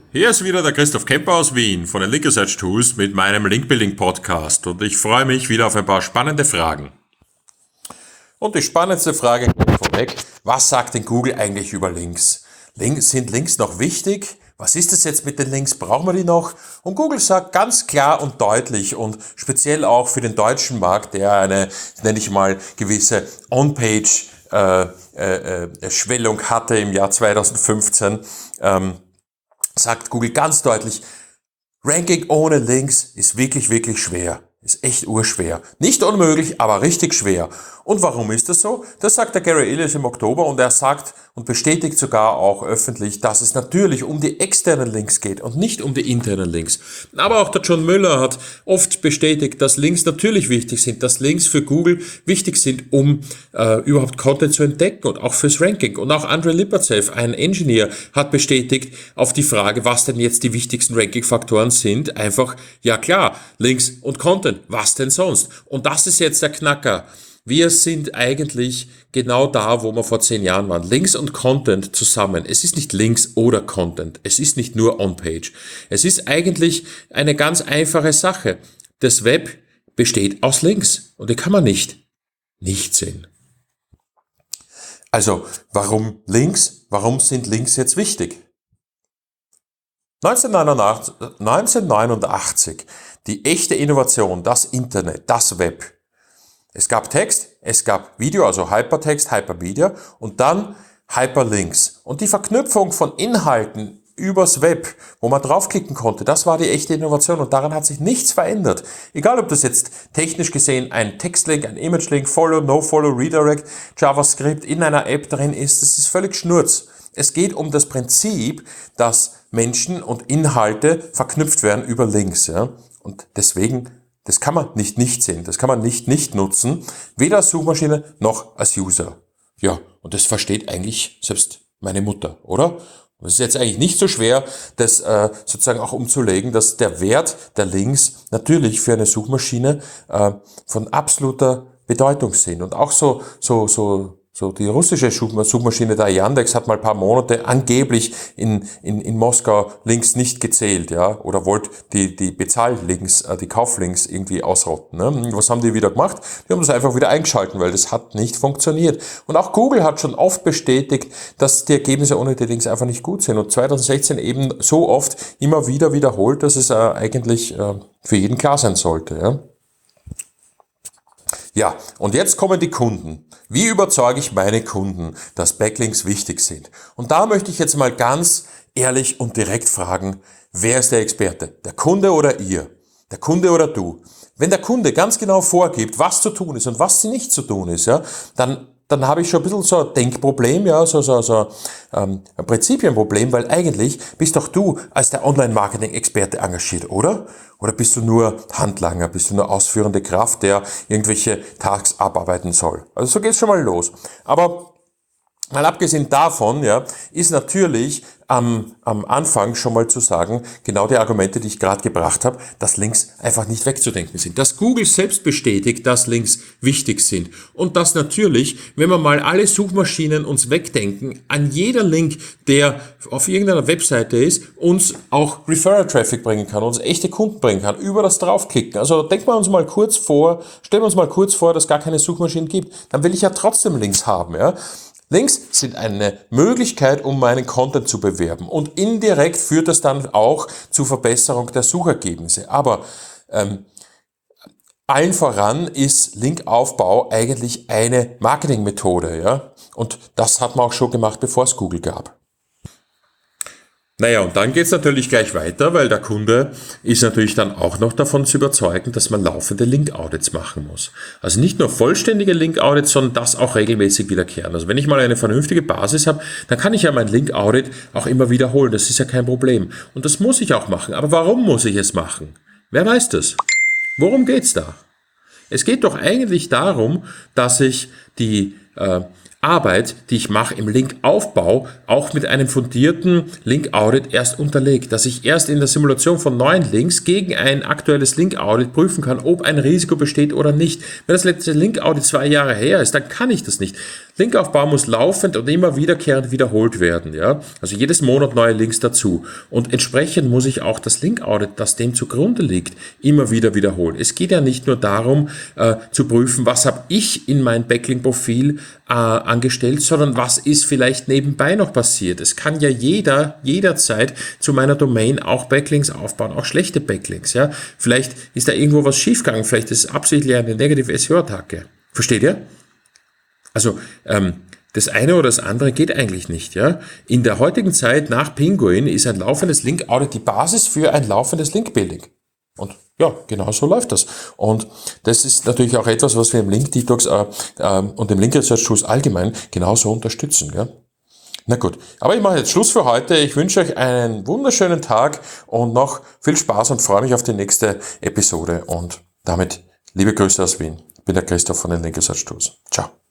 Hier ist wieder der Christoph Kemper aus Wien von den Link Research Tools mit meinem Link-Building Podcast und ich freue mich wieder auf ein paar spannende Fragen. Und die spannendste Frage gleich vorweg: Was sagt denn Google eigentlich über Links? Sind Links noch wichtig? Was ist es jetzt mit den Links? Brauchen wir die noch? Und Google sagt ganz klar und deutlich und speziell auch für den deutschen Markt, der eine, nenne ich mal, gewisse On-Page Schwellung hatte im Jahr 2015, sagt Google ganz deutlich, Ranking ohne Links ist wirklich, wirklich schwer. Ist echt urschwer. Nicht unmöglich, aber richtig schwer. Und warum ist das so? Das sagt der Gary Illyes im Oktober und er sagt und bestätigt sogar auch öffentlich, dass es natürlich um die externen Links geht und nicht um die internen Links. Aber auch der John Müller hat oft bestätigt, dass Links natürlich wichtig sind, dass Links für Google wichtig sind, um überhaupt Content zu entdecken und auch fürs Ranking. Und auch Andrei Lipatsev, ein Engineer, hat bestätigt auf die Frage, was denn jetzt die wichtigsten Ranking-Faktoren sind, einfach, ja klar, Links und Content, was denn sonst? Und das ist jetzt der Knacker. Wir sind eigentlich genau da, wo wir vor 10 Jahren waren. Links und Content zusammen. Es ist nicht Links oder Content. Es ist nicht nur On-Page. Es ist eigentlich eine ganz einfache Sache. Das Web besteht aus Links und die kann man nicht sehen. Also, warum Links? Warum sind Links jetzt wichtig? 1989, die echte Innovation, das Internet, das Web. Es gab Text, es gab Video, also Hypertext, Hypermedia und dann Hyperlinks. Und die Verknüpfung von Inhalten übers Web, wo man draufklicken konnte, das war die echte Innovation und daran hat sich nichts verändert. Egal, ob das jetzt technisch gesehen ein Textlink, ein Imagelink, Follow, No-Follow, Redirect, JavaScript in einer App drin ist, das ist völlig Schnurz. Es geht um das Prinzip, dass Menschen und Inhalte verknüpft werden über Links. Ja? Und deswegen, das kann man nicht sehen, das kann man nicht nutzen, weder als Suchmaschine noch als User. Ja, und das versteht eigentlich selbst meine Mutter, oder? Und es ist jetzt eigentlich nicht so schwer, das sozusagen auch umzulegen, dass der Wert der Links natürlich für eine Suchmaschine von absoluter Bedeutung sind. Und auch so die russische Suchmaschine, der Yandex, hat mal ein paar Monate angeblich in Moskau Links nicht gezählt, ja, oder wollte die Bezahllinks, die Kauflinks irgendwie ausrotten. Ne? Und was haben die wieder gemacht? Die haben das einfach wieder eingeschalten, weil das hat nicht funktioniert. Und auch Google hat schon oft bestätigt, dass die Ergebnisse ohne die Links einfach nicht gut sind. Und 2016 eben so oft immer wieder wiederholt, dass es eigentlich für jeden klar sein sollte, ja. Ja, und jetzt kommen die Kunden. Wie überzeuge ich meine Kunden, dass Backlinks wichtig sind? Und da möchte ich jetzt mal ganz ehrlich und direkt fragen, wer ist der Experte? Der Kunde oder ihr? Der Kunde oder du? Wenn der Kunde ganz genau vorgibt, was zu tun ist und was nicht zu tun ist, ja, dann habe ich schon ein bisschen so ein Denkproblem, ja, ein Prinzipienproblem, weil eigentlich bist doch du als der Online-Marketing-Experte engagiert, oder? Oder bist du nur Handlanger, bist du nur ausführende Kraft, der irgendwelche Tasks abarbeiten soll? Also so geht's schon mal los. Aber mal abgesehen davon, ja, ist natürlich am Anfang schon mal zu sagen, genau die Argumente, die ich gerade gebracht habe, dass Links einfach nicht wegzudenken sind. Dass Google selbst bestätigt, dass Links wichtig sind. Und dass natürlich, wenn wir mal alle Suchmaschinen uns wegdenken, an jeder Link, der auf irgendeiner Webseite ist, uns auch Referral-Traffic bringen kann, uns echte Kunden bringen kann, über das Draufklicken. Also stellen wir uns mal kurz vor, dass es gar keine Suchmaschinen gibt. Dann will ich ja trotzdem Links haben, ja. Links sind eine Möglichkeit, um meinen Content zu bewerben und indirekt führt das dann auch zur Verbesserung der Suchergebnisse. Aber allen voran ist Linkaufbau eigentlich eine Marketingmethode, ja? Und das hat man auch schon gemacht, bevor es Google gab. Naja, und dann geht's natürlich gleich weiter, weil der Kunde ist natürlich dann auch noch davon zu überzeugen, dass man laufende Link-Audits machen muss. Also nicht nur vollständige Link-Audits, sondern das auch regelmäßig wiederkehren. Also wenn ich mal eine vernünftige Basis habe, dann kann ich ja mein Link-Audit auch immer wiederholen. Das ist ja kein Problem. Und das muss ich auch machen. Aber warum muss ich es machen? Wer weiß das? Worum geht's da? Es geht doch eigentlich darum, dass ich die Arbeit, die ich mache im Linkaufbau, auch mit einem fundierten Link-Audit erst unterlegt, dass ich erst in der Simulation von neuen Links gegen ein aktuelles Link-Audit prüfen kann, ob ein Risiko besteht oder nicht. Wenn das letzte Link-Audit 2 Jahre her ist, dann kann ich das nicht. Linkaufbau muss laufend und immer wiederkehrend wiederholt werden. Ja? Also jedes Monat neue Links dazu. Und entsprechend muss ich auch das Link-Audit, das dem zugrunde liegt, immer wieder wiederholen. Es geht ja nicht nur darum, zu prüfen, was habe ich in mein Backlink-Profil angestellt, sondern was ist vielleicht nebenbei noch passiert. Es kann ja jederzeit zu meiner Domain auch Backlinks aufbauen, auch schlechte Backlinks. Ja? Vielleicht ist da irgendwo was schiefgegangen, vielleicht ist es absichtlich eine negative SEO-Attacke. Versteht ihr? Also das eine oder das andere geht eigentlich nicht. Ja? In der heutigen Zeit nach Pinguin ist ein laufendes Link-Audit die Basis für ein laufendes Link-Building. Und ja, genau so läuft das. Und das ist natürlich auch etwas, was wir im Link-Detox und im Link-Research-Tools allgemein genauso unterstützen. Gell? Na gut, aber ich mache jetzt Schluss für heute. Ich wünsche euch einen wunderschönen Tag und noch viel Spaß und freue mich auf die nächste Episode. Und damit liebe Grüße aus Wien. Ich bin der Christoph von den Link Research Tools. Ciao.